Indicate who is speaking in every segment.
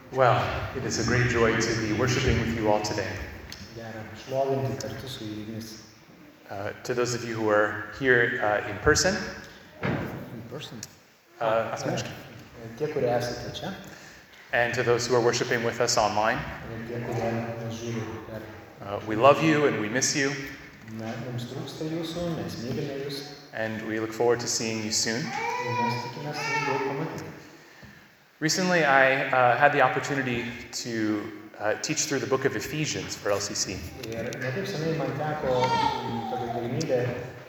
Speaker 1: Well, it is a great joy to be worshiping with you all today.
Speaker 2: Gera šlovinti kartu su jumis.
Speaker 1: To those of you who are here in person,
Speaker 2: In person.
Speaker 1: asmeniškai,
Speaker 2: Tie, kurie esate čia,
Speaker 1: and to those who are worshiping with us online,
Speaker 2: ir tie, kurie mus žiūri per.
Speaker 1: we love you and we miss you,
Speaker 2: Mums trūksta jūsų, mes mylime jūs
Speaker 1: and we look forward to seeing you soon.
Speaker 2: ir mes tikimės jūs daug pamatyti.
Speaker 1: Recently, I had the opportunity to teach through the book of Ephesians for LCC.
Speaker 2: Ir netaip senai man teko tokia galimybė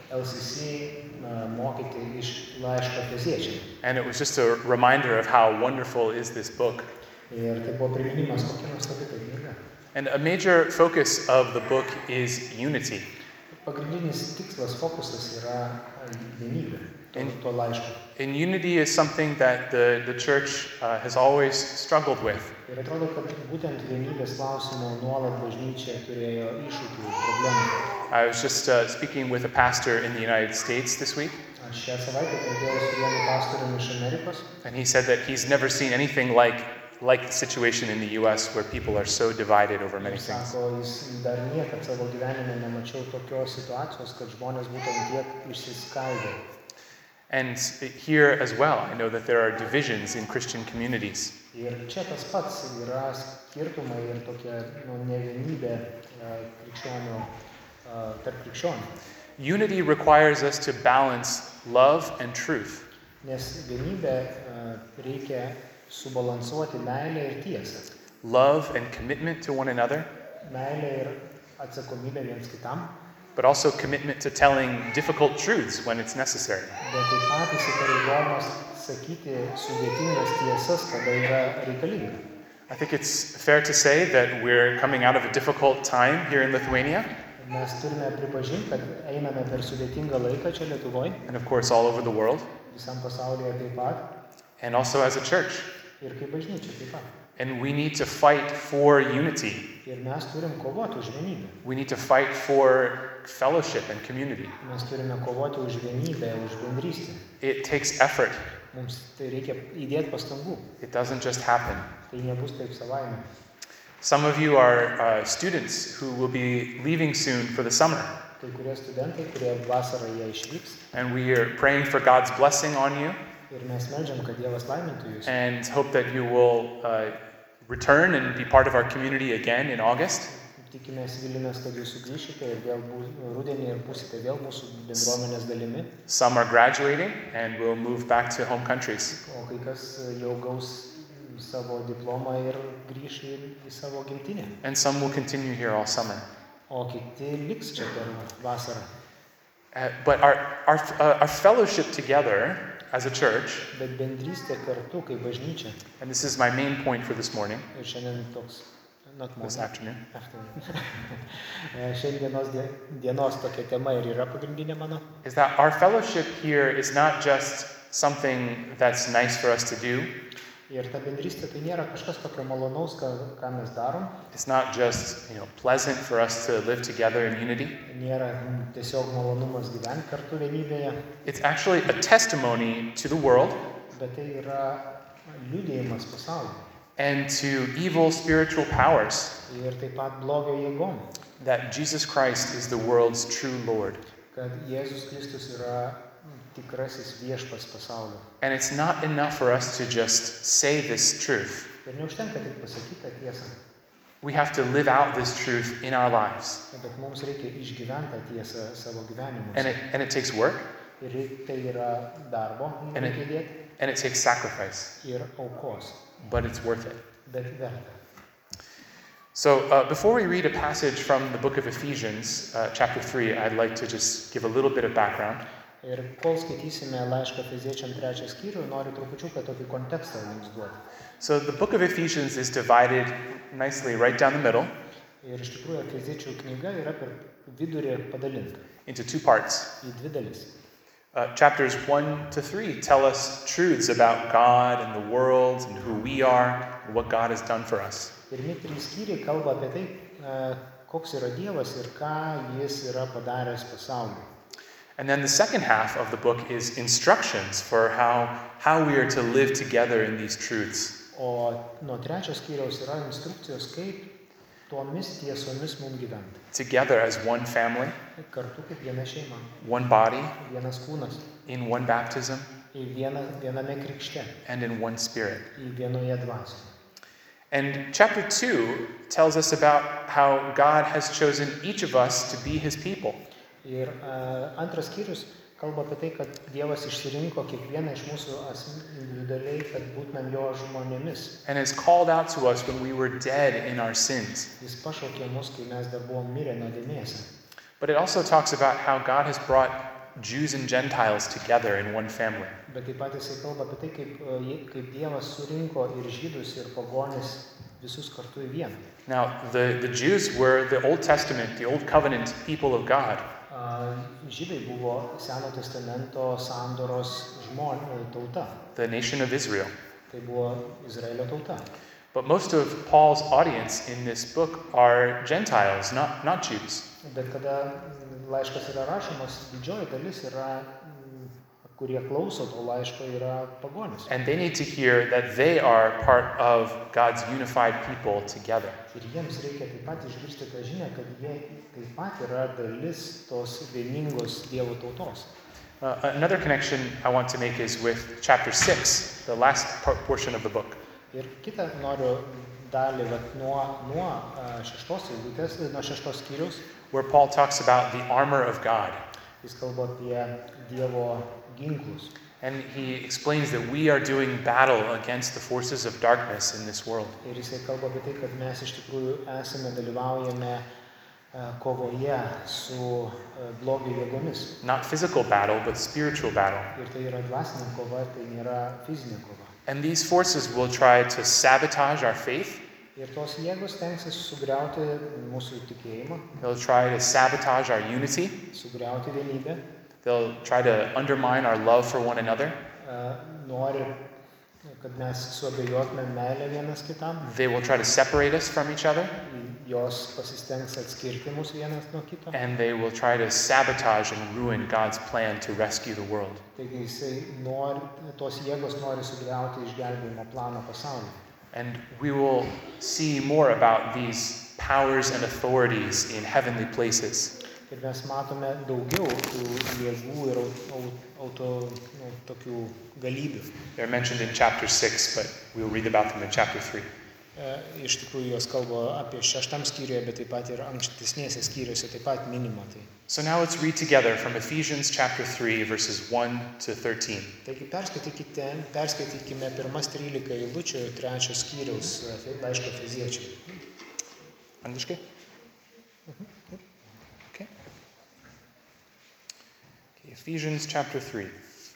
Speaker 2: LCC mokyti iš laiško Efeziečiams.
Speaker 1: And it was just a reminder of how wonderful is this book.
Speaker 2: Ir tai buvo priminimas, kokia nuostabi tai knyga.
Speaker 1: And a major focus of the book is unity.
Speaker 2: Pagrindinis tikslas, fokusas yra vienybė to laiško.
Speaker 1: And unity is something that the church has always struggled with.
Speaker 2: Ir atrodo, kad būtent vienybės klausimo nuolat bažnyčia turėjo iššūkių ir problemų.
Speaker 1: I was just speaking with a pastor in the United States this week,
Speaker 2: Aš šią savaitę kalbėjau su vienu pastoriumi iš Amerikos
Speaker 1: and he said that he's never seen anything like the situation in the U.S. where people are so divided over many
Speaker 2: ir
Speaker 1: things.
Speaker 2: sako, jis dar niekad savo gyvenime nemačiau tokios situacijos, kad žmonės būtent tiek išsiskaidė.
Speaker 1: And here as well, I know that there are divisions in Christian communities.
Speaker 2: Ir čia tas pats yra skirtumai ir tokia nevienybė krikščionių, tarp krikščionių.
Speaker 1: Unity requires us to balance love and truth.
Speaker 2: Nes vienybė reikia subalansuoti meilę ir tiesą.
Speaker 1: Love and commitment to one another,
Speaker 2: Meilė ir atsakomybė viens kitam,
Speaker 1: but also commitment to telling difficult truths when it's necessary.
Speaker 2: bet taip pat įsipareigojimas sakyti sudėtingas tiesas, kada yra reikalinga.
Speaker 1: I think it's fair to say that we're coming out of a difficult time here in Lithuania,
Speaker 2: Mes turime pripažinti, kad einame per sudėtingą laiką čia Lietuvoje,
Speaker 1: and of course all over the world,
Speaker 2: visam pasaulyje taip pat,
Speaker 1: and also as a church.
Speaker 2: ir kaip bažnyčia taip pat.
Speaker 1: And we need to fight for unity.
Speaker 2: Ir mes turim kovoti už vienybę.
Speaker 1: We need to fight for fellowship and community.
Speaker 2: Mes turime kovoti už vienybę, už bendrystę.
Speaker 1: It takes effort.
Speaker 2: Mums tai reikia įdėti pastangų.
Speaker 1: It doesn't just happen.
Speaker 2: Tai nebus taip savaime.
Speaker 1: Some of you are students who will be leaving soon for the summer,
Speaker 2: Kai kurie studentai, kurie vasarą jie išvyks,
Speaker 1: and we are praying for God's blessing on you
Speaker 2: ir mes meldžiam, kad Dievas laimintų jūs.
Speaker 1: and hope that you will return and be part of our community again in August.
Speaker 2: Tikimės, vilimės, kad jūs sugrįšite ir vėl rudenį ir būsite vėl mūsų bendruomenės dalimi.
Speaker 1: Some are graduating and will move back to home countries.
Speaker 2: O kai kas jau gaus savo diplomą ir grįš į savo gimtinę.
Speaker 1: And some will continue here all summer.
Speaker 2: O kiti liks čia per vasarą.
Speaker 1: But our fellowship together as a church,
Speaker 2: Bet bendrystė kartu, kaip bažnyčia.
Speaker 1: and this is my main point for this morning,
Speaker 2: Ir šiandien toks,
Speaker 1: this afternoon,
Speaker 2: šiandienos dienos tokia tema ir yra pagrindinė mano.
Speaker 1: is that our fellowship here is not just something that's nice for us to do.
Speaker 2: Ir ta bendrystė tai nėra kažkas tokio malonaus, ką mes darom.
Speaker 1: It's not just, pleasant for us to live together in unity.
Speaker 2: Nėra tiesiog malonumas gyventi kartu vienybėje,
Speaker 1: It's actually a testimony to the world
Speaker 2: bet tai yra liudėjimas pasauliui.
Speaker 1: and to evil spiritual powers
Speaker 2: Ir taip pat blogio jėgom,
Speaker 1: that Jesus Christ is the world's true Lord.
Speaker 2: kad Jėzus Kristus yra tikrasis viešpats pasaulio.
Speaker 1: And it's not enough for us to just say this truth.
Speaker 2: Ir neužtenka tik pasakyti tą tiesą,
Speaker 1: We have to live out this truth in our lives.
Speaker 2: bet mums reikia išgyventi tą tiesą savo gyvenimuose.
Speaker 1: And it takes work,
Speaker 2: Ir tai yra darbo,
Speaker 1: And it-
Speaker 2: reikia įdėti,
Speaker 1: and it takes sacrifice,
Speaker 2: ir aukos,
Speaker 1: but it's worth it.
Speaker 2: bet verta.
Speaker 1: So before we read a passage from the book of Ephesians, chapter 3, I'd like to just give a little bit of background.
Speaker 2: Ir kol skaitysime laišką Efeziečiam 3 skyrių, noriu trupučiuką tokį kontekstą jums duoti.
Speaker 1: So the book of Ephesians is divided nicely right down the middle
Speaker 2: Ir iš tikrųjų Efeziečių knyga yra per vidurį padalinta
Speaker 1: into two parts.
Speaker 2: į dvi dalis.
Speaker 1: Chapters 1 to 3 tell us truths about God and the world and who we are and what God has done for us.
Speaker 2: Pirmi 3 skyriai kalba apie tai, koks yra Dievas ir ką jis yra padaręs pasauliui.
Speaker 1: And then the second half of the book is instructions for how we are to live together in these truths.
Speaker 2: o nuo 3 skyriaus yra instrukcijos, kaip tomis tiesomis mums gyventi.
Speaker 1: together as one family,
Speaker 2: Kartu kaip viena šeima,
Speaker 1: one body,
Speaker 2: vienas kūnas,
Speaker 1: in one baptism,
Speaker 2: viename krikšte,
Speaker 1: and in one spirit.
Speaker 2: vienoje dvasioje.
Speaker 1: And chapter 2 tells us about how God has chosen each of us to be his people.
Speaker 2: Ir antras skyrius kalba apie tai, kad Dievas išsirinko kiekvieną iš mūsų individualiai, kad būtumėm jo žmonėmis.
Speaker 1: And has called out to us when we were dead in our sins.
Speaker 2: Jis pašaukė mus, kai mes dar buvom mirę nuodėmėse.
Speaker 1: But it also talks about how God has brought Jews and Gentiles together in one family.
Speaker 2: Bet taip pat jisai kalba apie tai, kaip Dievas surinko ir žydus, ir pagonis visus kartu į vieną.
Speaker 1: Now, the Jews were the Old Testament, the Old Covenant people of God.
Speaker 2: Žydai buvo Seno testamento sandoros tauta.
Speaker 1: The nation of Israel.
Speaker 2: Tai buvo Izraelio tauta.
Speaker 1: But most of Paul's audience in this book are Gentiles, not Jews.
Speaker 2: Bet kada laiškas yra rašomas, didžioji dalis yra, kurie klauso to laiško, yra pagonis.
Speaker 1: And they need to hear that they are part of God's unified people together.
Speaker 2: Ir jiems reikia taip pat išgirsti tą žinią, kad jie taip pat yra dalis tos vieningos Dievo tautos.
Speaker 1: Another connection I want to make is with chapter 6, the last portion of the book.
Speaker 2: Ir kitą noriu dalį nuo 6 eilutės, nuo 6 skyriaus,
Speaker 1: where Paul talks about the armor of God.
Speaker 2: Jis kalba apie Dievo ginklus.
Speaker 1: And he explains that we are doing battle against the forces of darkness in this world.
Speaker 2: Ir jisai kalba apie tai, kad mes iš tikrųjų dalyvaujame kovoje su blogio jėgomis.
Speaker 1: Not physical battle, but spiritual battle.
Speaker 2: Ir tai yra dvasinė kova, tai nėra fizinė kova.
Speaker 1: And these forces will try to sabotage our faith.
Speaker 2: Ir tos jėgos stengsis sugriauti mūsų tikėjimą.
Speaker 1: They'll try to sabotage our unity.
Speaker 2: Sugriauti vienybę.
Speaker 1: They'll try to undermine our love for one another.
Speaker 2: Nori, kad mes suabejotume meilę vienas kitam.
Speaker 1: They will try to separate us from each other.
Speaker 2: Jos pasistengs atskirti mus vienas nuo kito.
Speaker 1: And they will try to sabotage and ruin God's plan to rescue the world.
Speaker 2: Taigi tos jėgos nori sugriauti išgelbėjimo planą pasaulyje.
Speaker 1: And we will see more about these powers and authorities in heavenly places.
Speaker 2: Ir mes matome daugiau tų jėgų ir tokių galybių.
Speaker 1: They're mentioned in chapter 6, but we'll read about them in chapter 3.
Speaker 2: Iš tikrųjų jos kalba apie 6 skyriuje, bet taip pat ir ankstesnėse skyriuose taip pat minima tai.
Speaker 1: So now let's read together from Ephesians chapter 3, verses 1 to 13.
Speaker 2: Taigi perskaitykime pirmas 13 eilučių 3 skyriaus laiško Efeziečiams.
Speaker 1: Angliškai? Okay. Ephesians chapter 3.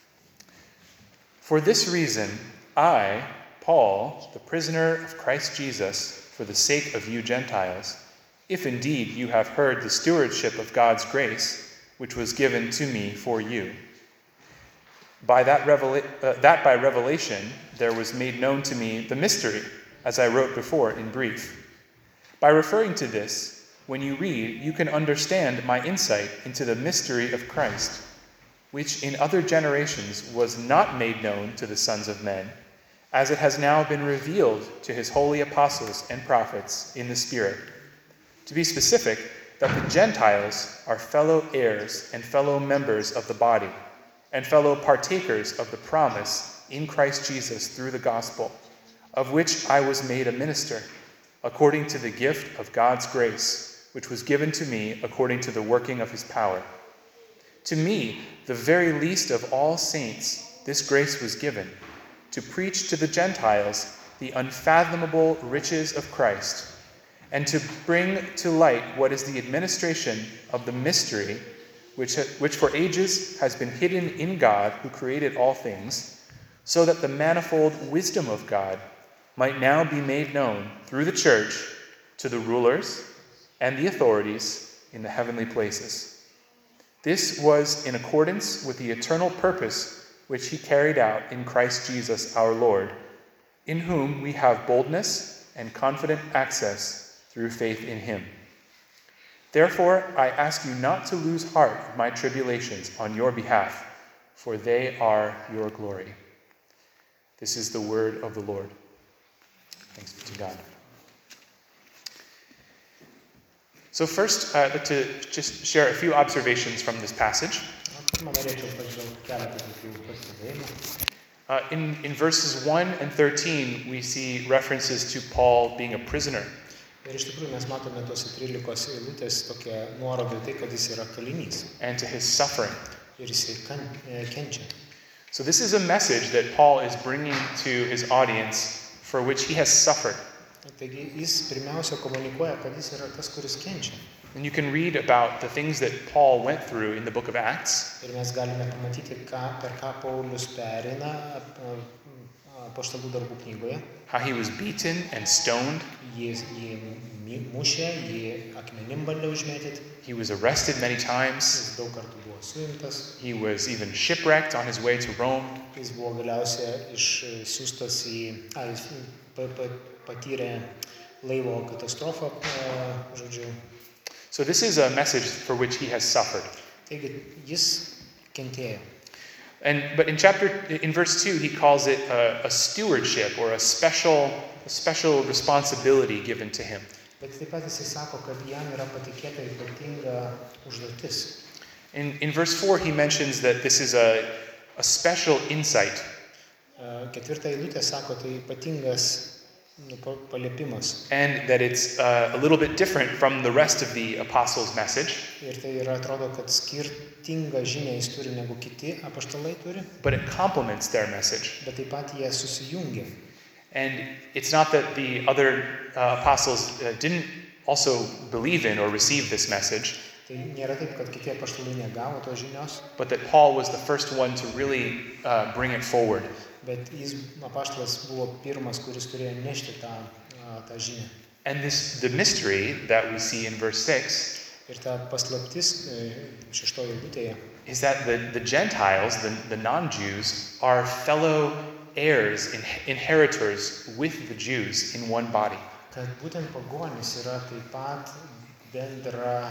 Speaker 1: For this reason, I, Paul, the prisoner of Christ Jesus, for the sake of you Gentiles, if indeed you have heard the stewardship of God's grace, which was given to me for you, that by revelation there was made known to me the mystery, as I wrote before in brief. By referring to this, when you read, you can understand my insight into the mystery of Christ, which in other generations was not made known to the sons of men, as it has now been revealed to his holy apostles and prophets in the Spirit. To be specific, that the Gentiles are fellow heirs and fellow members of the body, and fellow partakers of the promise in Christ Jesus through the gospel, of which I was made a minister, according to the gift of God's grace, which was given to me according to the working of his power. To me, the very least of all saints, this grace was given, to preach to the Gentiles the unfathomable riches of Christ, and to bring to light what is the administration of the mystery, which for ages has been hidden in God who created all things, so that the manifold wisdom of God might now be made known through the church to the rulers and the authorities in the heavenly places. This was in accordance with the eternal purpose which he carried out in Christ Jesus our Lord, in whom we have boldness and confident access through faith in him. Therefore, I ask you not to lose heart of my tribulations on your behalf, for they are your glory. This is the word of the Lord. Thanks be to God. So first, I'd like to just share a few observations from this passage.
Speaker 2: Pirmą norėčiau pažvelgti keletą tokių pastebėjimų.
Speaker 1: In verses 1 and 13, we see references to Paul being a prisoner.
Speaker 2: Ir iš tikrųjų mes matome tuose 13 eilutės tokią nuorodą į tai, kad jis yra kalinys
Speaker 1: And to his suffering.
Speaker 2: ir jisai kenčia.
Speaker 1: So this is a message that Paul is bringing to his audience for which he has suffered.
Speaker 2: Taigi jis pirmiausia komunikuoja, kad jis yra tas, kuris kenčia.
Speaker 1: And you can read about the things that Paul went through in the book of Acts.
Speaker 2: Ir mes galime pamatyti, per ką Paulius pereina apaštalų darbų knygoje.
Speaker 1: How he was beaten and stoned.
Speaker 2: Jį mušė, jį akmenim bandė užmėtyti.
Speaker 1: He was arrested many times.
Speaker 2: Jis daug kartų buvo suimtas.
Speaker 1: He was even shipwrecked on his way to Rome.
Speaker 2: Jis buvo galiausiai išsiųstas jis patyrė laivo katastrofą, žodžiu.
Speaker 1: So this is a message for which he has suffered.
Speaker 2: Taigi jis kentėjo.
Speaker 1: But in verse 2, he calls it a stewardship or a special responsibility given to him.
Speaker 2: Bet taip pat jisai sako, kad jam yra patikėta ypatinga užduotis.
Speaker 1: In verse 4, he mentions that this is a special insight.
Speaker 2: Ketvirta eilutė sako, tai ypatingas paliepimas.
Speaker 1: And that it's a little bit different from the rest of the apostles' message.
Speaker 2: Ir tai yra, atrodo, kad skirtingą žinią jis turi negu kiti apaštalai turi.
Speaker 1: But it complements their message.
Speaker 2: Bet taip pat jie susijungia.
Speaker 1: And it's not that the other apostles didn't also believe in or receive this message.
Speaker 2: Tai nėra taip, kad kiti apaštalai negavo tos žinios.
Speaker 1: But that Paul was the first one to really bring it forward.
Speaker 2: Bet jis apaštalas buvo pirmas, kuris turėjo nešti tą žinią.
Speaker 1: And the mystery that we see in verse 6
Speaker 2: Ir ta paslaptis šeštoje eilutėje
Speaker 1: is that the Gentiles, the non-Jews, are fellow heirs, inheritors with the Jews in one body.
Speaker 2: Kad būtent pagonys yra taip pat bendra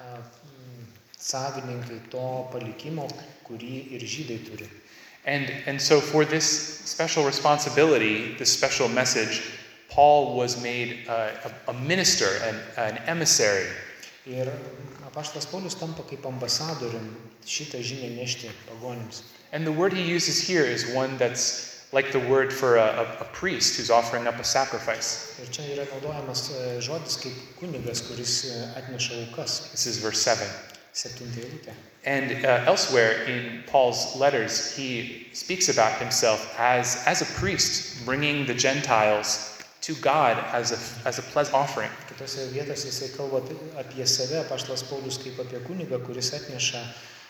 Speaker 2: savininkai to palikimo, kurį ir žydai turi.
Speaker 1: And so for this special responsibility, this special message, Paul was made a minister, an emissary.
Speaker 2: Ir apaštalas Paulius tampa kaip ambasadorium šitą žinią nešti pagonims.
Speaker 1: And the word he uses here is one that's like the word for a priest who's offering up a sacrifice.
Speaker 2: Ir čia yra naudojamas žodis kaip kunigas, kuris atneša aukas.
Speaker 1: This is verse 7.
Speaker 2: 7 eilutė.
Speaker 1: And elsewhere in Paul's letters, he speaks about himself as a priest, bringing the Gentiles to God as a pleasant offering.
Speaker 2: Kitose vietose jisai kalba apie save, apaštalas Paulius, kaip apie kunigą, kuris atneša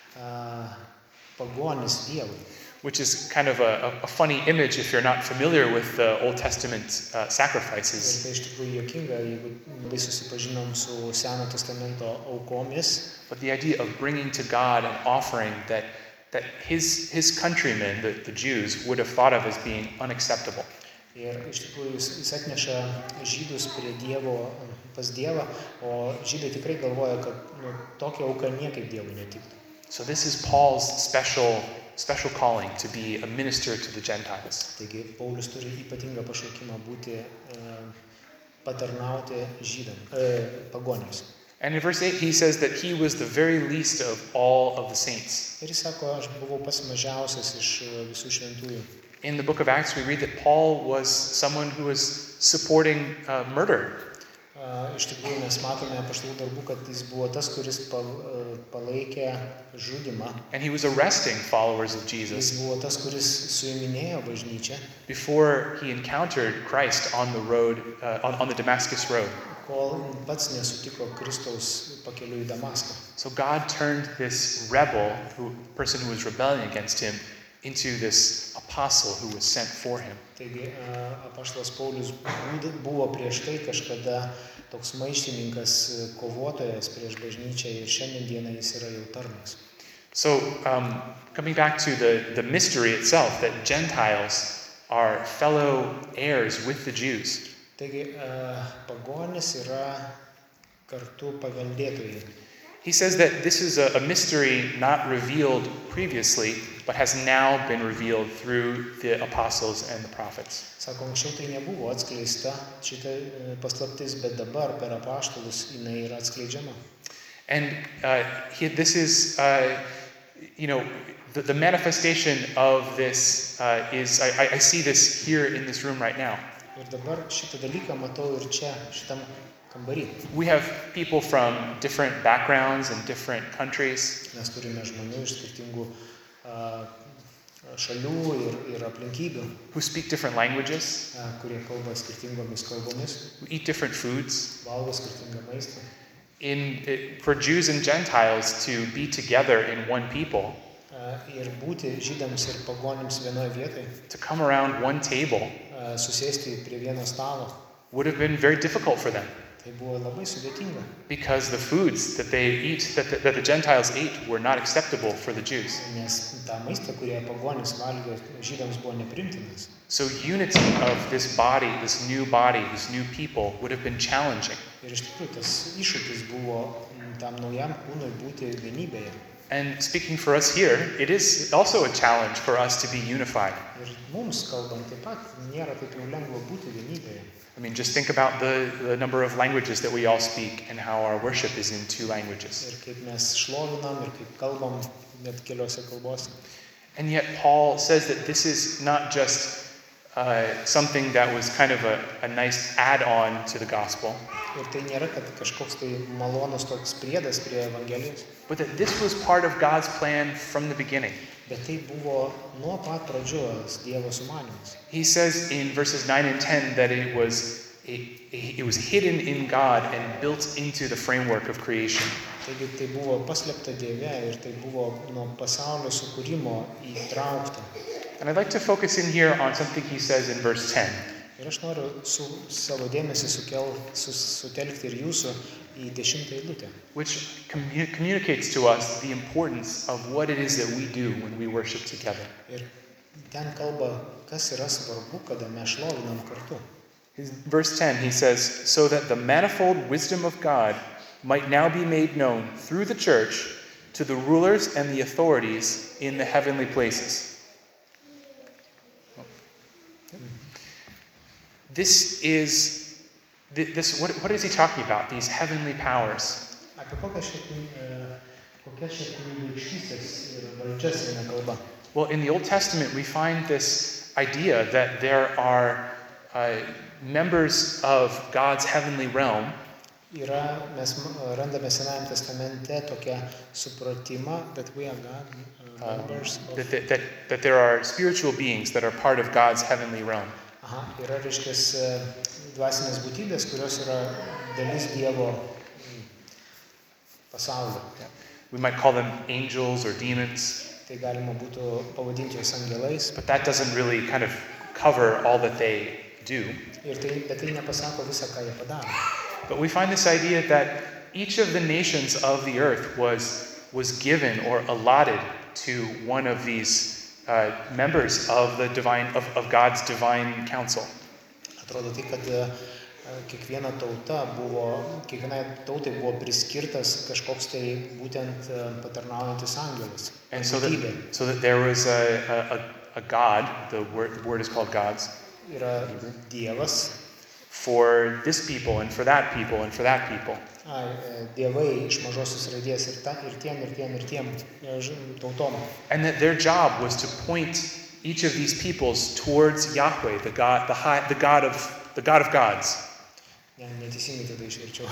Speaker 2: pagonis Dievui.
Speaker 1: Which is kind of a funny image if you're not familiar with the Old Testament sacrifices.
Speaker 2: Ir tai iš tikrųjų juokinga, jeigu labai susipažinom su Seno testamento aukomis.
Speaker 1: But the idea of bringing to God an offering that his countrymen, the Jews, would have thought of as being unacceptable.
Speaker 2: Ir iš tikrųjų jis atneša žydus prie Dievo, pas Dievą, o žydai tikrai galvoja, kad tokia auka niekaip Dievui netiktų.
Speaker 1: So this is Paul's special calling to be a minister to the Gentiles.
Speaker 2: Taigi Paulius turi ypatingą pašaukimą būti patarnauti pagonims.
Speaker 1: And in verse 8 he says that he was the very least of all of the saints.
Speaker 2: Ir jis sako, aš buvau pats mažiausias iš visų šventųjų.
Speaker 1: In the book of Acts we read that Paul was someone who was supporting murder.
Speaker 2: Iš tikrųjų mes matome apaštalų darbų, kad jis buvo tas, kuris palaikė žudymą.
Speaker 1: And he was arresting followers of
Speaker 2: Jis
Speaker 1: Jesus
Speaker 2: buvo tas, kuris suiminėjo bažnyčią,
Speaker 1: before he encountered Christ on the road, on the Damascus road.
Speaker 2: kol pats nesutiko Kristaus pakeliui į Damaską.
Speaker 1: So God turned this rebel, person who was rebelling against him, into this apostle who was sent for him.
Speaker 2: Taigi apaštalas Paulius buvo prieš tai kažkada toks maištininkas, kovotojas prieš bažnyčią ir šiandien dieną jis yra jau tarnas.
Speaker 1: So coming back to the mystery itself, that Gentiles are fellow heirs with the Jews.
Speaker 2: Taigi pagonis yra kartu paveldėtojai.
Speaker 1: He says that this is a mystery not revealed previously, but has now been revealed through the apostles and the prophets.
Speaker 2: Sako, anksčiau tai nebuvo atskleista šita paslaptis, bet dabar per apaštalus jinai yra atskleidžiama.
Speaker 1: And this is, the manifestation of this is, I see this here in this room right now.
Speaker 2: Ir dabar šitą dalyką matau ir čia, šitam kambarį.
Speaker 1: We have people from different backgrounds and different countries
Speaker 2: Mes turime žmonių iš skirtingų šalių ir aplinkybių,
Speaker 1: who speak different languages,
Speaker 2: kurie kalba skirtingomis kalbomis,
Speaker 1: who eat different foods.
Speaker 2: valgo skirtingą maistą.
Speaker 1: For Jews and Gentiles to be together in one people,
Speaker 2: Ir būti žydams ir pagonims vienoje vietoje,
Speaker 1: to come around one table,
Speaker 2: susėsti prie vieno stalo,
Speaker 1: would have been very difficult for them
Speaker 2: tai buvo labai sudėtinga.
Speaker 1: because the foods that they eat, that the Gentiles ate, were not acceptable for the Jews.
Speaker 2: Nes tą maistą, kurie pagonis valgė, žydams buvo neprimtinas.
Speaker 1: So unity of this body, this new people, would have been challenging.
Speaker 2: Ir iš tikrųjų tas iššūkis buvo tam naujam kūnui būti vienybėje.
Speaker 1: And speaking for us here, it is also a challenge for us to be unified.
Speaker 2: Ir mums kalbant taip pat nėra taip jau lengva būti vienybėje.
Speaker 1: I mean, just think about the number of languages that we all speak and how our worship is in 2 languages.
Speaker 2: Ir kaip mes šlovinam ir kaip kalbam net keliose kalbose.
Speaker 1: And yet Paul says that this is not just something that was kind of a nice add-on to the gospel,
Speaker 2: Ir tai nėra, kad kažkoks tai malonus toks priedas prie Evangelijos,
Speaker 1: but that this was part of God's plan from the beginning.
Speaker 2: bet tai buvo nuo pat pradžios Dievo sumanymas.
Speaker 1: He says in verses 9 and 10 that it was hidden in God and built into the framework of creation.
Speaker 2: Taigi tai buvo paslėpta Dieve ir tai buvo nuo pasaulio sukūrimo įtraukta.
Speaker 1: And I'd like to focus in here on something he says in verse 10.
Speaker 2: Ir aš noriu savo dėmesį sutelkti ir jūsų į 10 eilutę,
Speaker 1: Which communicates to us the importance of what it is that we do when we worship together.
Speaker 2: ir ten kalba, kas yra svarbu, kada mes šlovinam kartu.
Speaker 1: Verse 10, he says, so that the manifold wisdom of God might now be made known through the church to the rulers and the authorities in the heavenly places. What is he talking about? These heavenly powers.
Speaker 2: Apie kokias čia kunigaikštystės ir valdžias eina kalba.
Speaker 1: Well, in the Old Testament, we find this idea that there are members of God's heavenly realm
Speaker 2: Mes randame Senajame testamente tokią supratimą, that we are God, members of...
Speaker 1: that there are spiritual beings that are part of God's heavenly realm.
Speaker 2: Yra, reiškias, dvasinės būtybės, kurios yra dalis Dievo pasaulio.
Speaker 1: We might call them angels or demons,
Speaker 2: Tai galima būtų pavadinti juos angelais,
Speaker 1: but that doesn't really kind of cover all that they do.
Speaker 2: bet tai nepasako visą, ką jie padaro.
Speaker 1: But we find this idea that each of the nations of the earth was given or allotted to one of these members of the God's divine council.
Speaker 2: Atrodo tai, kad kiekvienai tautai buvo priskirtas kažkoks tai būtent patarnaujantis angelas.
Speaker 1: And so that there was a God, the word is called gods,
Speaker 2: Yra Dievas,
Speaker 1: for this people and for that people and for that people.
Speaker 2: Dievai iš mažosios raidės ir tiem tautom.
Speaker 1: And that their job was to point each of these peoples towards Yahweh, the God of gods.
Speaker 2: Neteisingai tada išverčiau.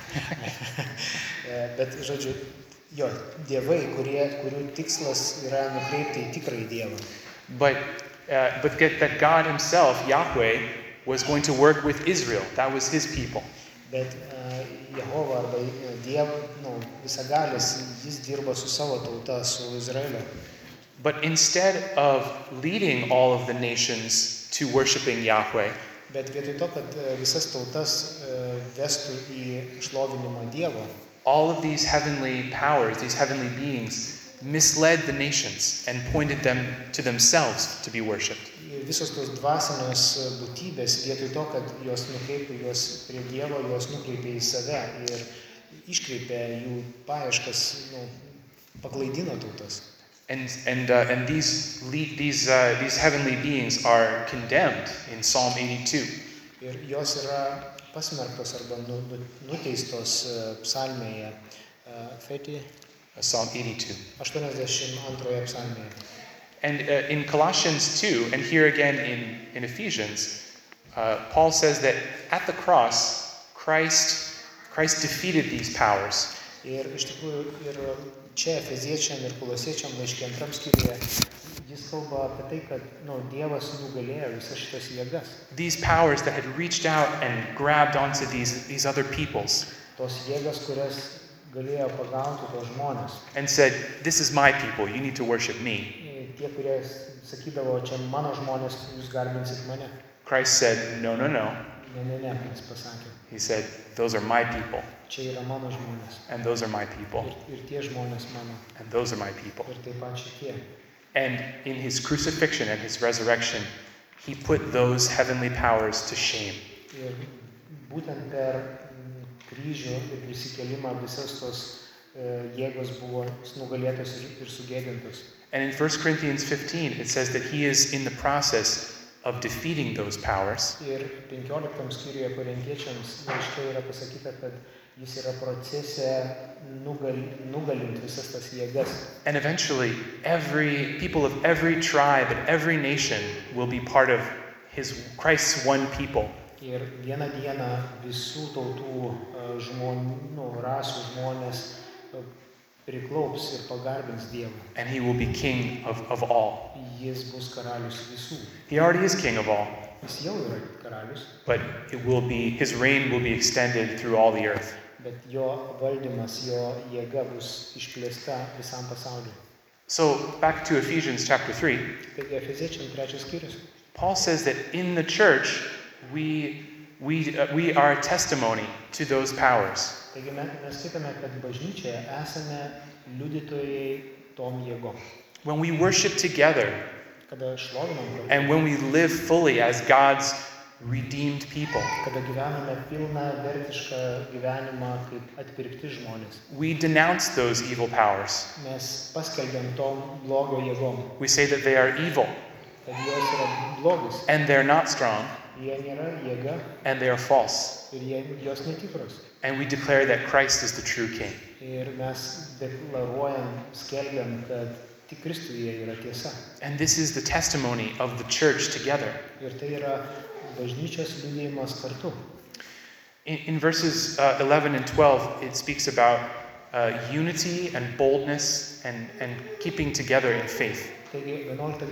Speaker 2: Bet, žodžiu, dievai, kurių tikslas yra nukreipti į tikrąjį Dievą.
Speaker 1: But that God himself, Yahweh, was going to work with Israel. That was his people.
Speaker 2: Bet Jehova arba visagalis, jis dirba su savo tauta, su Izraeliu.
Speaker 1: But instead of leading all of the nations to worshiping Yahweh,
Speaker 2: Bet vietoj to, kad visas tautas vestų į šlovinimą Dievo,
Speaker 1: all of these heavenly powers, these heavenly beings, misled the nations and pointed them to themselves to be worshipped.
Speaker 2: Visos tos dvasinės būtybės, vietoj to, kad jos nukreiptų juos prie Dievo, jos nukreipė į save ir iškreipė jų paieškas, paklaidino tautas.
Speaker 1: And these heavenly beings are condemned in Psalm 82.
Speaker 2: Ir jos yra pasmerktos arba nuteistos psalmėje 82 psalmėje.
Speaker 1: And in Colossians 2, and here again in Ephesians, Paul says that at the cross, Christ defeated these powers.
Speaker 2: Ir iš tikrųjų ir čia Efeziečiam ir Kolosiečiam laiške 2 skyriuje jis kalba apie tai, kad Dievas nugalėjo visas šitas jėgas.
Speaker 1: These powers that had reached out and grabbed onto these other peoples.
Speaker 2: Tos jėgas, kurias galėjo pagauti tos žmonės.
Speaker 1: And said, this is my people, you need to worship me.
Speaker 2: Tie, kurie sakydavo, čia mano žmonės, jūs garbinsit mane.
Speaker 1: Christ said, no.
Speaker 2: Ne, jis pasakė.
Speaker 1: He said, those are my people.
Speaker 2: Čia yra mano žmonės.
Speaker 1: And those are my people.
Speaker 2: Ir tie žmonės mano.
Speaker 1: And those are my people.
Speaker 2: Ir taip pat šitie.
Speaker 1: And in his crucifixion and his resurrection, he put those heavenly powers to shame.
Speaker 2: Ir būtent per kryžių ir prisikėlimą visas tos jėgos buvo nugalėtos ir sugėdintos.
Speaker 1: And in 1 Corinthians 15, it says that he is in the process of defeating those powers.
Speaker 2: Ir 15 skyriuje Korintiečiams laiške yra pasakyta, kad jis yra procese nugalint visas tas jėgas.
Speaker 1: And eventually, people of every tribe and every nation will be part of Christ's one people.
Speaker 2: Ir vieną dieną visų tautų rasių žmonės priklaups ir pagarbins Dievą.
Speaker 1: And he will be king of all.
Speaker 2: Jis bus karalius visų.
Speaker 1: He already is king of all.
Speaker 2: Jis jau yra karalius.
Speaker 1: But his reign will be extended through all the earth.
Speaker 2: Bet jo valdymas, jo jėga bus išplėsta visam pasauliu.
Speaker 1: So back to Ephesians chapter 3.
Speaker 2: Taigi Efeziečiam 3 skyrius.
Speaker 1: Paul says that in the church we are a testimony to those powers.
Speaker 2: Taigi mes skaitome, kad bažnyčioje esame liudytojai tom jėgom.
Speaker 1: When we worship together,
Speaker 2: kada šlovinam kartu,
Speaker 1: and when we live fully as God's redeemed people,
Speaker 2: kada gyvename pilną vertišką gyvenimą kaip atpirkti žmonės,
Speaker 1: we denounce those evil powers.
Speaker 2: mes paskelbiam tom blogio jėgom,
Speaker 1: We say that they are evil,
Speaker 2: kad jos yra blogis,
Speaker 1: and they're not strong,
Speaker 2: jie nėra jėga
Speaker 1: and they are false.
Speaker 2: ir jos netikros.
Speaker 1: And we declare that Christ is the true king.
Speaker 2: Ir mes deklaruojam, skelbiam, kad tik Kristuje yra tiesa.
Speaker 1: And this is the testimony of the church together.
Speaker 2: Ir tai yra bažnyčios liudijimas kartu.
Speaker 1: In verses 11 and 12, it speaks about unity and boldness and keeping together in faith.
Speaker 2: Taigi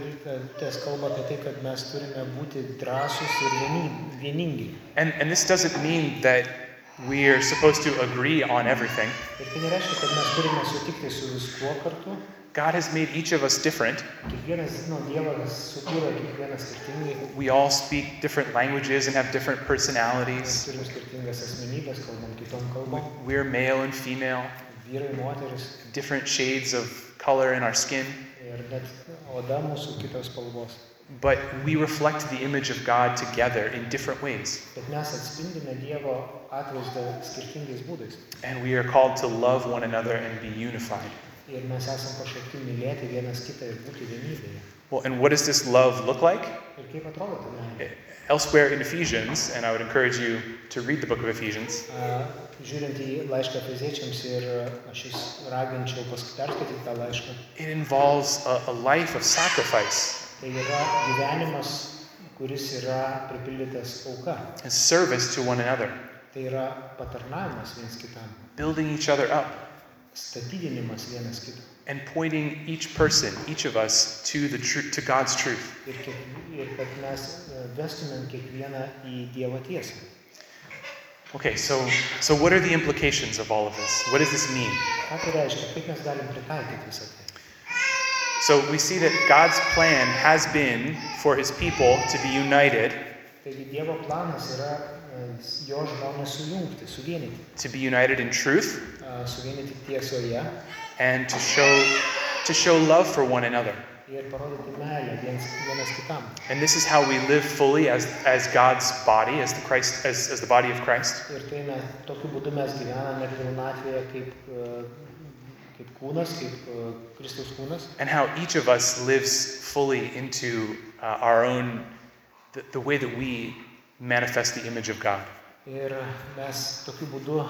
Speaker 2: 11 kalba apie tai, kad mes turime būti drąsūs ir vieningi.
Speaker 1: And this doesn't mean that we are supposed to agree on everything.
Speaker 2: Ir tai nereiškia, kad mes turime sutikti su viskuo kartu.
Speaker 1: God has made each of us different.
Speaker 2: Kiekvienas, Dievas sukūrė kiekvieną skirtingai.
Speaker 1: We all speak different languages and have different personalities.
Speaker 2: Mes turim skirtingas asmenybės, kalbam kitom kalbom.
Speaker 1: We're male and female,
Speaker 2: Vyrai, moteris
Speaker 1: different shades of color in our skin.
Speaker 2: ir net oda mūsų kitos spalvos.
Speaker 1: But we reflect the image of God together in different ways.
Speaker 2: Bet mes atspindime Dievo atvaizdą skirtingais būdais.
Speaker 1: And we are called to love one another and be unified.
Speaker 2: Ir mes esam pašaukti mylėti vienas kitą ir būti vienybėje.
Speaker 1: Well, and what does this love look like?
Speaker 2: Ir kaip atrodo ta meilė?
Speaker 1: Elsewhere in Ephesians, and I would encourage you to read the book of Ephesians,
Speaker 2: Žiūrint į laišką Efeziečiams ir aš jūs raginčiau perskaityti tą laišką.
Speaker 1: it involves a life of sacrifice,
Speaker 2: Tai yra gyvenimas, kuris yra pripildytas auka.
Speaker 1: and service to one another,
Speaker 2: Tai yra patarnavimas viens kitam,
Speaker 1: building each other up,
Speaker 2: statydinimas vienas kito.
Speaker 1: and pointing each person, each of us, to God's truth.
Speaker 2: Ir kad mes vestumėm kiekvieną į Dievo tiesą.
Speaker 1: Okay, so what are the implications of all of this? What does this mean?
Speaker 2: Ką tai reiškia? Kaip mes galim pritaikyti visą tai?
Speaker 1: So we see that God's plan has been for his people to be united,
Speaker 2: Taigi Dievo planas yra jo žmones sujungti, suvienyti.
Speaker 1: to be united in truth,
Speaker 2: Suvienyti tiesoje
Speaker 1: and to show love for one another.
Speaker 2: ir parodyti meilę vienas kitam.
Speaker 1: And this is how we live fully as God's body, as the body of Christ.
Speaker 2: Ir tai tokiu būdu mes gyvename pilnatvėje kaip kūnas, kaip Kristaus kūnas.
Speaker 1: And how each of us lives fully into our own, the way that we manifest the image of God.
Speaker 2: Ir mes tokiu būdu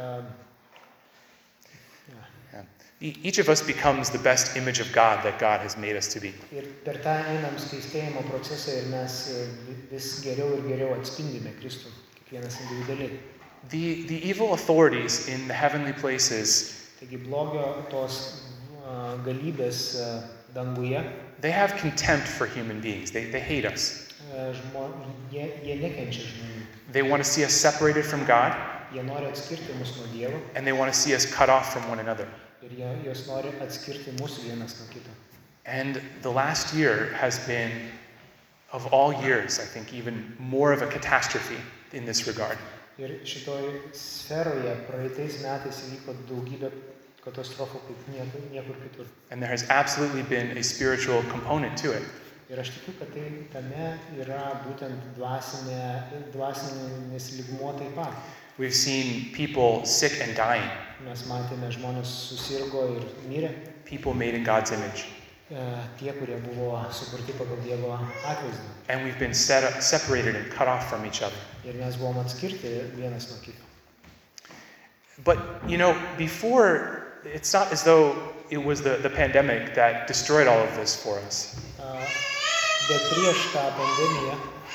Speaker 1: Each of us becomes the best image of God that God has made us to be.
Speaker 2: ir per tą einam skaistėjimo procesą ir mes vis geriau ir geriau atspindime Kristų, kiekvienas individualiai.
Speaker 1: The evil authorities in the heavenly places,
Speaker 2: Taigi blogio tos galybės danguje,
Speaker 1: they have contempt for human beings. They hate us.
Speaker 2: jie nekenčia žmonių.
Speaker 1: They want to see us separated from God,
Speaker 2: Jie nori atskirti mus nuo Dievo
Speaker 1: and they want to see us cut off from one another.
Speaker 2: ir jos nori atskirti mus vienas nuo kito.
Speaker 1: And the last year has been, of all years, I think, even more of a catastrophe in this regard.
Speaker 2: Ir šitoj sferoje praeitais metais įvyko daugybė katastrofų kaip niekur kitur.
Speaker 1: And there has absolutely been a spiritual component to it.
Speaker 2: Ir aš tikiu, kad tame yra būtent dvasinis lygmuo taip pat.
Speaker 1: We've seen people sick and dying,
Speaker 2: Mes matėme žmonės susirgo ir mirė,
Speaker 1: people made in God's image.
Speaker 2: Tie, kurie buvo sukurti pagal Dievo atvaizdą.
Speaker 1: And we've been separated and cut off from each other.
Speaker 2: Ir mes buvom atskirti vienas nuo kito.
Speaker 1: But, before, it's not as though it was the pandemic that destroyed all of this for us.
Speaker 2: Bet prieš tą pandemiją,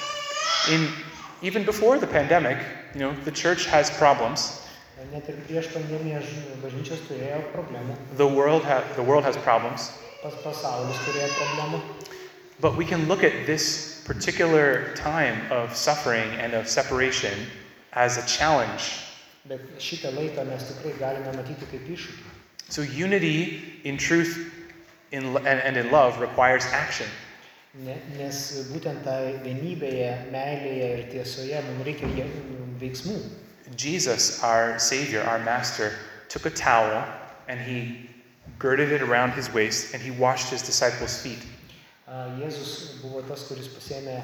Speaker 1: Even before the pandemic, the church has problems.
Speaker 2: net ir prieš pandemiją bažnyčios turėjo problemų,
Speaker 1: The world has problems.
Speaker 2: pasaulis turėjo problemų.
Speaker 1: But we can look at this particular time of suffering and of separation as a challenge.
Speaker 2: Bet šitą laiką mes tikrai galime matyti kaip iššūkį.
Speaker 1: So unity in truth and in love requires action.
Speaker 2: Nes būtent tai vienybėje, meilėje ir tiesoje mums reikia veiksmų.
Speaker 1: Jesus, our Savior, our Master, took a towel and he girded it around his waist and he washed his disciples' feet.
Speaker 2: Jėzus buvo tas, kuris pasėmė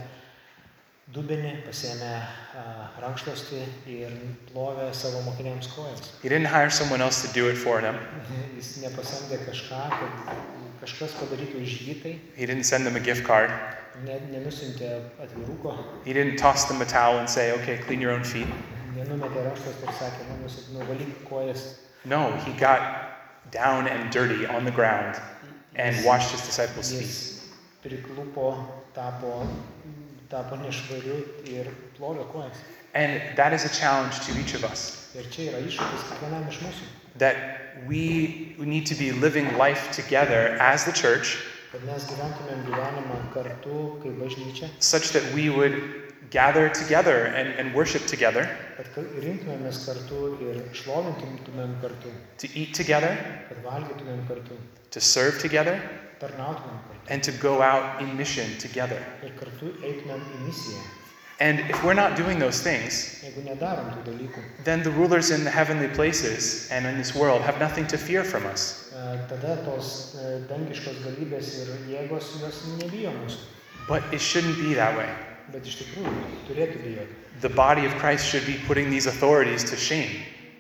Speaker 2: dubenį, pasėmė rankšluostį ir plovė savo mokiniams kojas.
Speaker 1: He didn't hire someone else to do it for him.
Speaker 2: Jis nepasamdė kažką, kad kažkas padarytų už jį tai.
Speaker 1: He didn't send them a gift card.
Speaker 2: Nenusiuntė atviruko.
Speaker 1: He didn't toss them a towel and say, okay, clean your own feet.
Speaker 2: Nenumetė rankšluostį ir sakė, nuvalyk kojas.
Speaker 1: No, he got down and dirty on the ground and washed his disciples' feet.
Speaker 2: Jis priklupo, tapo nešvariu ir plovė kojas.
Speaker 1: And that is a challenge to each of us.
Speaker 2: Ir čia yra iššūkis kiekvienam iš mūsų.
Speaker 1: That we need to be living life together as the church,
Speaker 2: Kad mes gyventumėm gyvenimą kartu kaip bažnyčia,
Speaker 1: such that we would gather together and worship together,
Speaker 2: kad rinktumėmės kartu ir šlovintumėm kartu,
Speaker 1: to eat together,
Speaker 2: kad valgytumėm kartu,
Speaker 1: to serve together,
Speaker 2: tarnautumėm kartu
Speaker 1: and to go out in mission together.
Speaker 2: ir kartu eitumėm į misiją.
Speaker 1: And if we're not doing those things,
Speaker 2: Jeigu nedarom tų dalykų,
Speaker 1: then the rulers in the heavenly places and in this world have nothing to fear from us.
Speaker 2: tada tos dangiškos galybės ir jėgos jos nebijo mūsų.
Speaker 1: But it shouldn't be that way.
Speaker 2: Bet iš tikrųjų turėtų bijoti.
Speaker 1: The body of Christ should be putting these authorities to shame.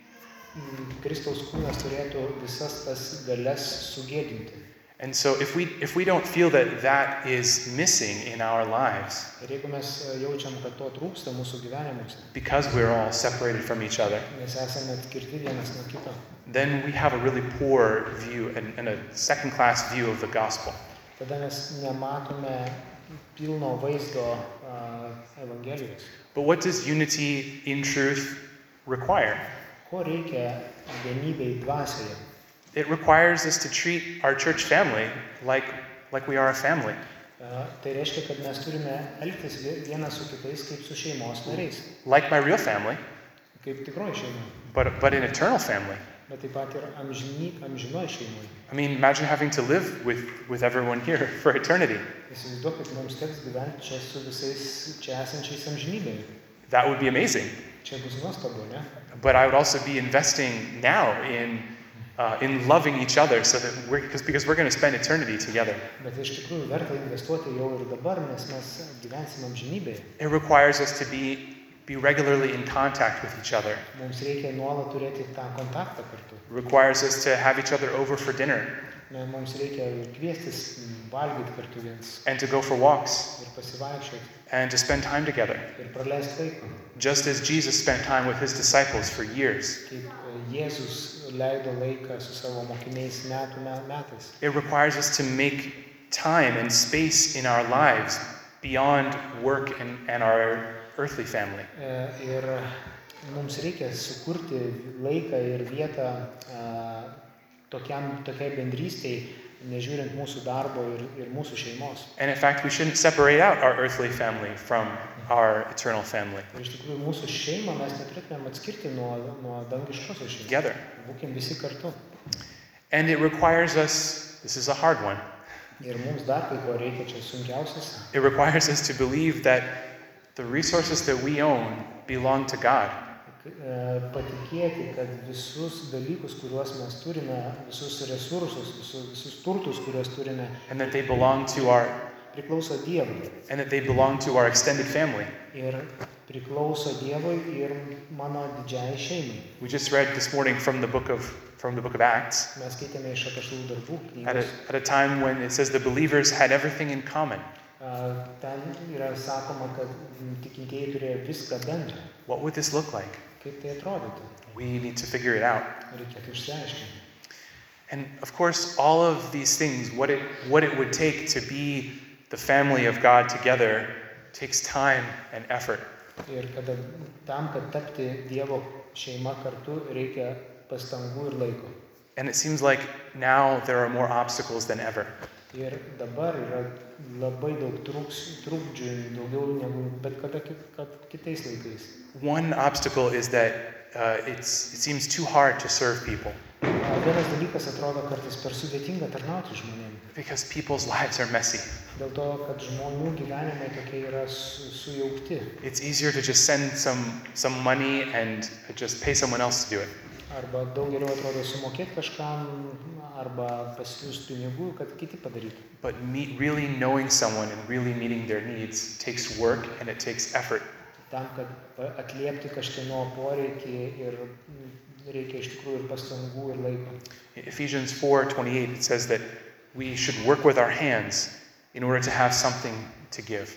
Speaker 2: Kristaus kūnas turėtų visas tas galias sugėdinti.
Speaker 1: And so if we don't feel that is missing in our lives,
Speaker 2: Ir jeigu mes jaučiam, kad to trūksta mūsų gyvenimuose,
Speaker 1: because we're all separated from each other,
Speaker 2: mes esame atskirti vienas nuo kito,
Speaker 1: then we have a really poor view and a second-class view of the gospel.
Speaker 2: tada mes nematome pilno vaizdo Evangelijos.
Speaker 1: But what does unity in truth require?
Speaker 2: Ko reikia vienybei dvasioje?
Speaker 1: It requires us to treat our church family like we are a family.
Speaker 2: Tai reiškia, kad mes turime elgtis vienas su kitais kaip su šeimos nariais,
Speaker 1: Like my real family,
Speaker 2: kaip tikroji šeima,
Speaker 1: but an eternal family.
Speaker 2: bet taip pat ir amžinoji šeimoje.
Speaker 1: I mean, imagine having to live with everyone here for eternity.
Speaker 2: Įsivaizduokit, mums teks gyventi čia su visais čia esančiais amžinybėje.
Speaker 1: That would be amazing.
Speaker 2: Čia bus nuostabu, ne?
Speaker 1: But I would also be investing now in in loving each other, so that because we're going to spend eternity together.
Speaker 2: Bet iš tikrųjų verta investuoti jau ir dabar, nes mes gyvensim amžinybėje.
Speaker 1: It requires us to be regularly in contact with each other.
Speaker 2: Mums reikia nuolat turėti tą kontaktą kartu.
Speaker 1: It requires us to have each other over for dinner
Speaker 2: Mums reikia ir kviestis valgyti kartu viens
Speaker 1: and to go for walks
Speaker 2: ir pasivaikščioti
Speaker 1: and to spend time together,
Speaker 2: ir praleisti laiką.
Speaker 1: just as Jesus spent time with his disciples for years.
Speaker 2: Kaip Jėzus leido laiką su savo mokiniais metais.
Speaker 1: It requires us to make time and space in our lives beyond work and our earthly family.
Speaker 2: Ir mums reikia sukurti laiką ir vietą tokiai bendrystei, nežiūrint mūsų darbo ir mūsų šeimos.
Speaker 1: And in fact, we shouldn't separate out our earthly family from our eternal family.
Speaker 2: Ir iš tikrųjų mūsų šeimą mes neturėtumėm atskirti nuo dangiškosios šeimos.
Speaker 1: Together.
Speaker 2: Būkim visi kartu.
Speaker 1: And it requires us, this is a hard one,
Speaker 2: Ir mums dar kai ko reikia, čia sunkiausias.
Speaker 1: it requires us to believe that the resources that we own belong to God.
Speaker 2: Patikėti, kad visus dalykus, kuriuos mes turime, visus resursus, visus turtus, kuriuos turime,
Speaker 1: And that they belong to our
Speaker 2: priklauso Dievui.
Speaker 1: and that they belong to our extended family.
Speaker 2: Ir priklauso Dievui ir mano didžiai šeimai.
Speaker 1: We just read this morning from the book of Acts,
Speaker 2: Mes skaitėme iš Apaštalų darbų
Speaker 1: at
Speaker 2: knygos.
Speaker 1: a time when it says the believers had everything in common.
Speaker 2: Ten yra sakoma, kad tikintieji turėjo viską bendrą.
Speaker 1: What would this look like?
Speaker 2: Kaip tai atrodytų?
Speaker 1: We need to figure it out.
Speaker 2: Reikėtų išsiaiškinti.
Speaker 1: And of course, all of these things, what it would take to be the family of God together, takes time and effort.
Speaker 2: Ir tam, kad tapti Dievo šeima kartu, reikia pastangų ir laiko.
Speaker 1: And it seems like now there are more obstacles than ever.
Speaker 2: Ir dabar yra labai daug trukdžių, daugiau negu bet kada kitais laikais.
Speaker 1: One obstacle is that it seems too hard to serve people
Speaker 2: Vienas dalykas atrodo kartais per sudėtinga tarnauti žmonėms.
Speaker 1: because people's lives are messy.
Speaker 2: Dėl to, kad žmonių gyvenimai tokie yra sujaukti.
Speaker 1: It's easier to just send some money and just pay someone else to do it.
Speaker 2: Arba daug geriau atrodo sumokėti kažkam, arba pasiūs pinigų, kad kiti padarytų.
Speaker 1: But really knowing someone and really meeting their needs takes work and it takes effort.
Speaker 2: Tam, kad atliepti kažkieno poreikį ir reikia iš tikrųjų ir pastangų ir laiko.
Speaker 1: Ephesians 4:28 it says that we should work with our hands in order to have something to give.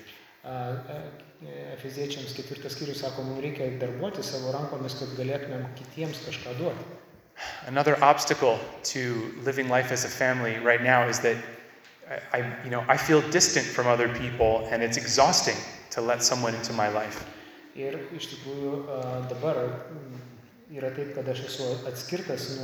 Speaker 2: Efeziečiams 4 skyrius sako, mums reikia darbuoti savo rankomis, kad galėtumėm kitiems kažką duoti.
Speaker 1: Another obstacle to living life as a family right now is that I feel distant from other people and it's exhausting to let someone into my life.
Speaker 2: Ir iš tikrųjų dabar yra taip, kad aš esu atskirtas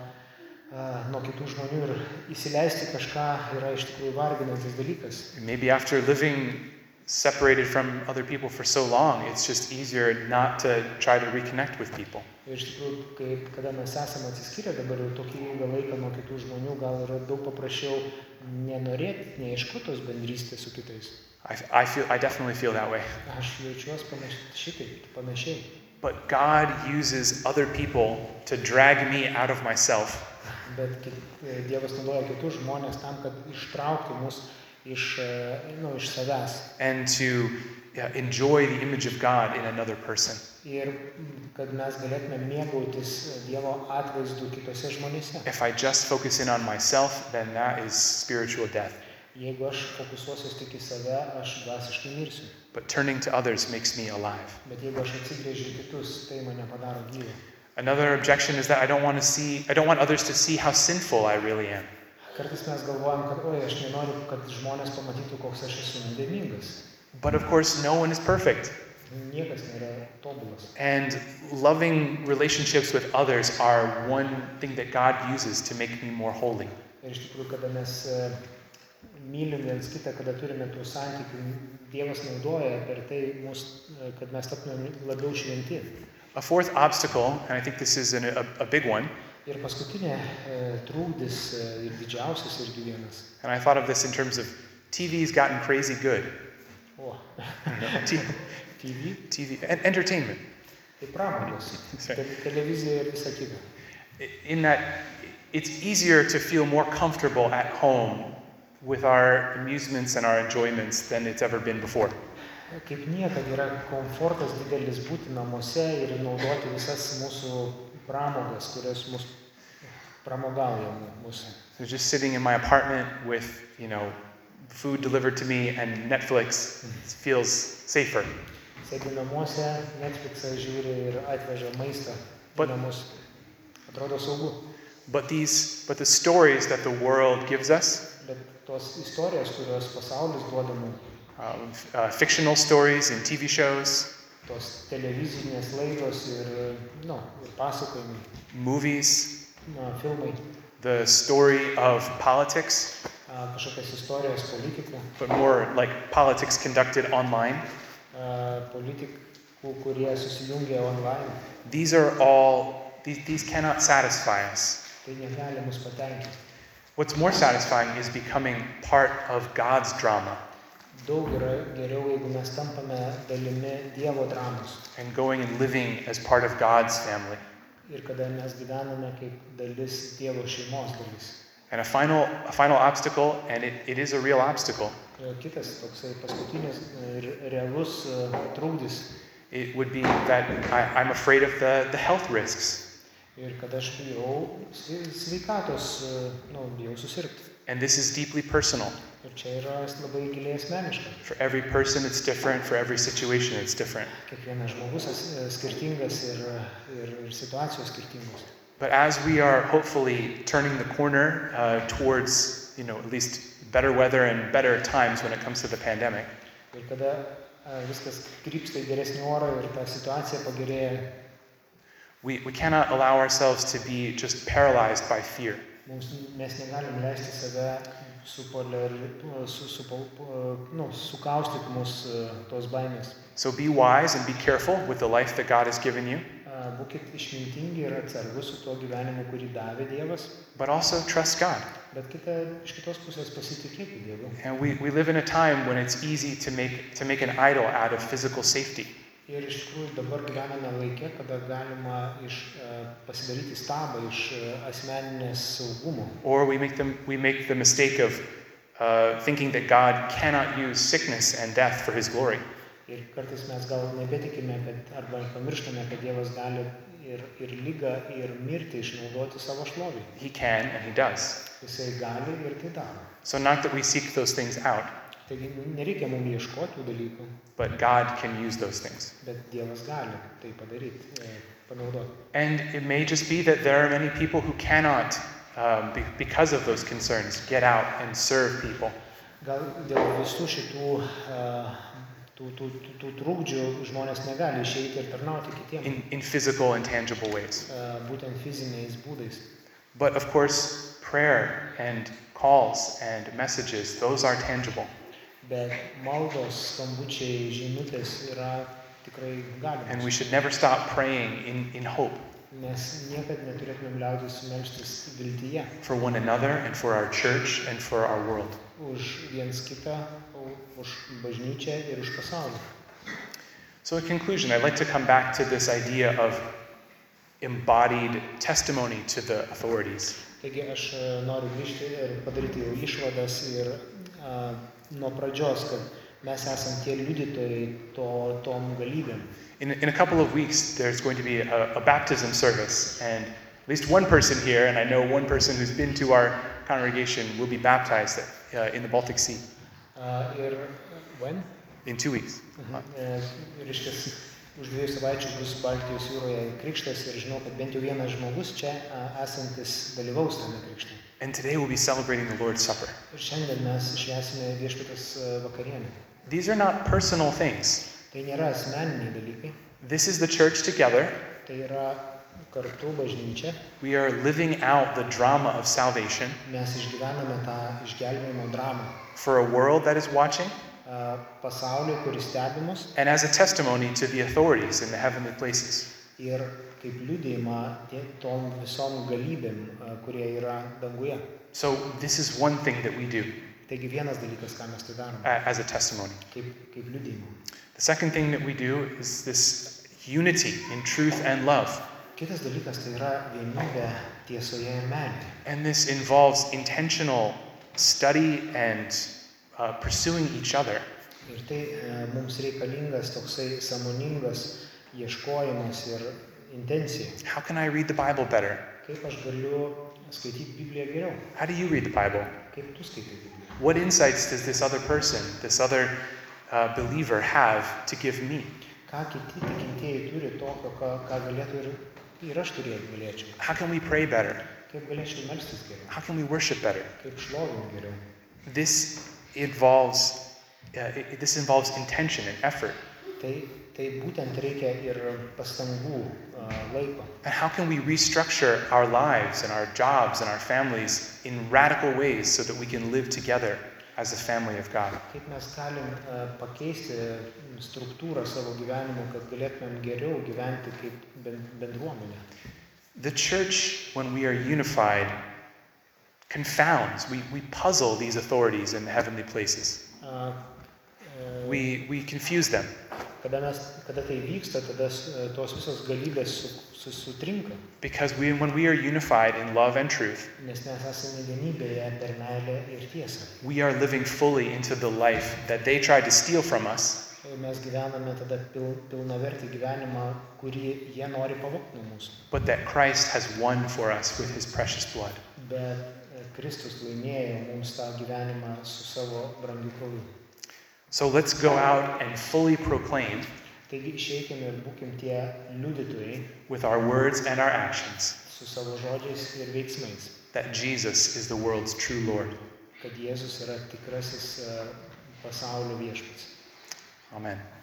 Speaker 2: nuo kitų žmonių ir įsileisti kažką yra iš tikrųjų varginantis dalykas.
Speaker 1: Maybe after living separated from other people for so long, it's just easier not to try to reconnect with people.
Speaker 2: Ir iš tikrųjų, kada mes esame atsiskyrę dabar jau tokį ilgą laiką nuo kitų žmonių, gal yra daug paprasčiau nenorėti, neieškoti tos bendrystės su kitais.
Speaker 1: I definitely feel that way.
Speaker 2: Aš jaučiuosi panašiai.
Speaker 1: But God uses other people to drag me out of myself.
Speaker 2: Bet Dievas naudoja kitus žmonės tam, kad ištraukti mus iš savęs.
Speaker 1: And to enjoy the image of God in another person.
Speaker 2: Ir kad mes galėtume mėgautis Dievo atvaizdu kitose žmonėse.
Speaker 1: If I just focus in on myself, then that is spiritual death.
Speaker 2: Jeigu aš fokusuosiu tik į save, aš dvasiškai mirsiu.
Speaker 1: But turning to others makes me alive.
Speaker 2: Bet jeigu aš atsigręžiu į kitus, tai mane padaro gyvą.
Speaker 1: Another objection is that I don't want others to see how sinful I really am.
Speaker 2: Kartais mes galvojam, kad aš nenoriu, kad žmonės pamatytų, koks aš esu nuodėmingas.
Speaker 1: But of course, no one is perfect.
Speaker 2: Niekas nėra tobulas.
Speaker 1: And loving relationships with others are one thing that God uses to make me more holy.
Speaker 2: Ir iš tikrųjų, kada mes mylim viens kitą, kada turime tų santykių, Dievas naudoja per tai mus, kad mes taptume labiau šventi.
Speaker 1: A fourth obstacle, and I think this is a big one.
Speaker 2: Ir paskutinė trukdis ir didžiausias irgi vienas.
Speaker 1: And I thought of this in terms of TV's gotten crazy good. TV, entertainment.
Speaker 2: Tai pramogos, televizija ir visa kita.
Speaker 1: in that it's easier to feel more comfortable at home with our amusements and our enjoyments than it's ever been before.
Speaker 2: Kaip niekad yra komfortas didelis būti namuose ir naudoti visas mūsų pramogas, kurios mus pramogauja mūsų.
Speaker 1: So just sitting in my apartment with, food delivered to me and Netflix feels safer.
Speaker 2: Sėdi namuose, Netflix'ą žiūri ir atveža maistą į namus. Atrodo saugu.
Speaker 1: But the stories that the world gives us,
Speaker 2: Bet tos istorijos, kurios pasaulis duoda mums,
Speaker 1: fictional stories and TV shows,
Speaker 2: tos televizinės laidos ir pasakojimai,
Speaker 1: movies,
Speaker 2: filmai,
Speaker 1: the story of politics,
Speaker 2: kažkokios istorijos politikų,
Speaker 1: but more like politics conducted online.
Speaker 2: Politikų, kurie susijungia online.
Speaker 1: These cannot satisfy us.
Speaker 2: Tai negali mus patenkinti.
Speaker 1: What's more satisfying is becoming part of God's drama.
Speaker 2: Daug yra geriau, jeigu mes tampame dalimi Dievo dramos.
Speaker 1: And going and living as part of God's family.
Speaker 2: Ir kada mes gyvename kaip dalis Dievo šeimos dalis.
Speaker 1: And a final obstacle, and it is a real obstacle.
Speaker 2: Kitas toksai paskutinis realus trukdis.
Speaker 1: It would be that I'm afraid of the health risks.
Speaker 2: Ir kad aš bijau sveikatos, bijau susirgti.
Speaker 1: And this is deeply personal.
Speaker 2: Ir čia yra labai giliai asmeniška.
Speaker 1: For every person it's different, for every situation it's different.
Speaker 2: Kiekvienas žmogus skirtingas ir situacijos skirtingos.
Speaker 1: But as we are hopefully turning the corner towards, at least better weather and better times when it comes to the pandemic.
Speaker 2: Ir kada viskas krypsta į geresnį orą ir ta situacija pagerėja.
Speaker 1: We cannot allow ourselves to be just paralyzed by fear.
Speaker 2: Mes negalim leisti save sukaustyti mus tos baimės.
Speaker 1: So be wise and be careful with the life that God has given you.
Speaker 2: Būkit išmintingi ir atsargus su tuo gyvenimu, kurį davė Dievas.
Speaker 1: But also trust God.
Speaker 2: Bet iš kitos pusės pasitikėti Dievu.
Speaker 1: And we live in a time when it's easy to make an idol out of physical safety.
Speaker 2: Ir iš tikrųjų dabar gyvename laike, kada galima pasidaryti stabą iš asmeninės saugumo.
Speaker 1: Or we make the mistake of thinking that God cannot use sickness and death for His glory.
Speaker 2: Ir kartais mes gal nebetikime, arba pamirštame, kad Dievas gali ir ligą, ir mirtį išnaudoti savo šlovei.
Speaker 1: He can and He does.
Speaker 2: Jisai gali ir tai daro.
Speaker 1: So not that we seek those things out.
Speaker 2: Taigi nereikia mums ieškoti tų dalykų.
Speaker 1: But God can use those things.
Speaker 2: Bet Dievas gali tai padaryti, panaudoti.
Speaker 1: And it may just be that there are many people who cannot, because of those concerns, get out and serve people.
Speaker 2: Gal dėl visų šitų trukdžių žmonės negali išeiti ir tarnauti kitiems.
Speaker 1: In physical and tangible ways.
Speaker 2: Būtent fiziniais būdais.
Speaker 1: But of course, prayer and calls and messages, those are tangible.
Speaker 2: Bet maldos, skambučiai, žinutės yra tikrai galimos.
Speaker 1: And we should never stop praying in hope.
Speaker 2: Mes niekad neturėtumėm liautis melstis viltyje.
Speaker 1: For one another and for our church and for our world.
Speaker 2: Už viens kitą, už bažnyčią ir už pasaulį.
Speaker 1: So in conclusion, I'd like to come back to this idea of embodied testimony to the authorities.
Speaker 2: Taigi aš noriu grįžti ir padaryti jau išvadas ir nuo pradžios, kad mes esam tie liudytojai tom galybėm.
Speaker 1: In a couple of weeks, there's going to be a baptism service, and at least one person here, and I know one person who's been to our congregation, will be baptized in the Baltic Sea.
Speaker 2: When?
Speaker 1: In 2 weeks.
Speaker 2: Reiškia, už 2 savaičių bus Baltijos jūroje krikštas ir žinau, kad bent jau vienas žmogus čia esantis dalyvaus tame krikšte.
Speaker 1: And today we'll be celebrating the Lord's Supper.
Speaker 2: Ir šiandien mes švęsime viešpaties vakarienę.
Speaker 1: These are not personal things.
Speaker 2: Tai nėra asmeniniai dalykai.
Speaker 1: This is the church together.
Speaker 2: Tai yra kartu bažnyčia.
Speaker 1: We are living out the drama of salvation.
Speaker 2: Mes išgyvename tą išgelbėjimo dramą.
Speaker 1: For a world that is watching.
Speaker 2: Pasaulį, kuris stebi mus.
Speaker 1: And as a testimony to the authorities in the heavenly places.
Speaker 2: Ir kaip liudijimą tom visom galybėm, kurie yra danguje.
Speaker 1: So this is one thing that we do.
Speaker 2: Taigi vienas dalykas, ką mes tai darome.
Speaker 1: As a testimony.
Speaker 2: Kaip liudijimą.
Speaker 1: The second thing that we do is this unity in truth and love.
Speaker 2: Kitas dalykas tai yra vienybė tiesoje ir meilėje.
Speaker 1: And this involves intentional study and pursuing each other.
Speaker 2: Ir tai mums reikalingas toksai sąmoningas ieškojimas ir intencija.
Speaker 1: How can I read the Bible better?
Speaker 2: Kaip aš galiu skaityti Bibliją geriau?
Speaker 1: How do you read the Bible?
Speaker 2: Kaip tu skaitai Bibliją?
Speaker 1: What insights does this other person, this other believer have to give me?
Speaker 2: Ką kiti tikintieji turi tokio, ką galėtų ir aš galėčiau?
Speaker 1: How can we pray better?
Speaker 2: Kaip galėčiau melstis geriau?
Speaker 1: How can we worship better?
Speaker 2: Kaip šlovinti geriau?
Speaker 1: This involves intention and effort.
Speaker 2: Tai būtent reikia ir pastangų, laiko.
Speaker 1: And how can we restructure our lives and our jobs and our families in radical ways so that we can live together as a family of God?
Speaker 2: Kaip mes galim pakeisti struktūrą savo gyvenimo, kad galėtumėm geriau gyventi kaip bendruomenė.
Speaker 1: The church, when we are unified, confounds, we puzzle these authorities in the heavenly places. We confuse them.
Speaker 2: Kada tai vyksta, tada tos visos galybės sutrinka.
Speaker 1: Because when we are unified in love and truth,
Speaker 2: Nes mes esame vienybėje per meilę ir tiesą.
Speaker 1: we are living fully into the life that they tried to steal from us.
Speaker 2: Mes gyvename tada pilnavertį gyvenimą, kurį jie nori pavogti nuo mūsų.
Speaker 1: But that Christ has won for us with his precious blood.
Speaker 2: Bet Kristus laimėjo mums tą gyvenimą su savo brangiu krauju.
Speaker 1: So let's go out and fully proclaim
Speaker 2: Taigi išeikime ir būkim tie liudytojai
Speaker 1: with our words and our actions
Speaker 2: su savo žodžiais ir veiksmais,
Speaker 1: that Jesus is the world's true Lord.
Speaker 2: kad Jėzus yra tikrasis pasaulio viešpats.
Speaker 1: Amen.